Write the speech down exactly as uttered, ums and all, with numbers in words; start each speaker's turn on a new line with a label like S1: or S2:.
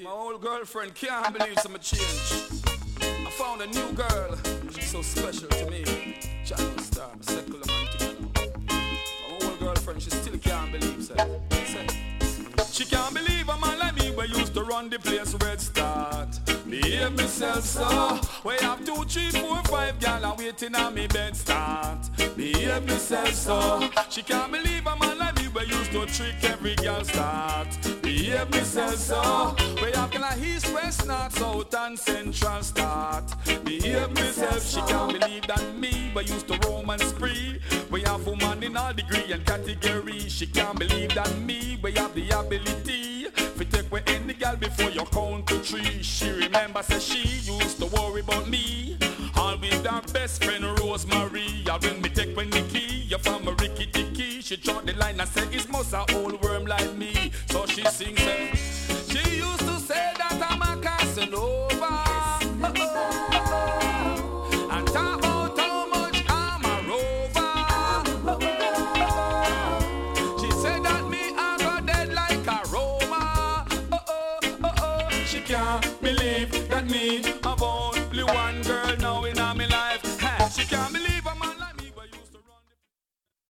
S1: My old girlfriend can't believe some change. I found a new girl. She's so special to me. Channel star, secular man thing. My old girlfriend, she still can't believe. Say, say. She can't believe a man like me we used to run the place where it start. Behave myself so. We have two, three, four, five gal and waiting on me bed start. Behave myself so. She can't believe a man like me we used to trick every gal start. Behave myself so. We have kind of east, west, north, south and central start. Behave myself. She can't believe that me we used to roam and spree. We have woman in all degree and category. She can't believe that me we have the ability. If you take away any gal before you count to three. She remember say she used to worry about me. All with her best friend Rosemary. And when me take when the key, you from a Ricky Ticky. She draw the line and say it's most a old worm like me. So she sings say, she used to say that I'm a Casanova. And talk about how much I'm a rover. She said that me I got dead like a Roma. Oh oh oh oh. She can't believe that me a born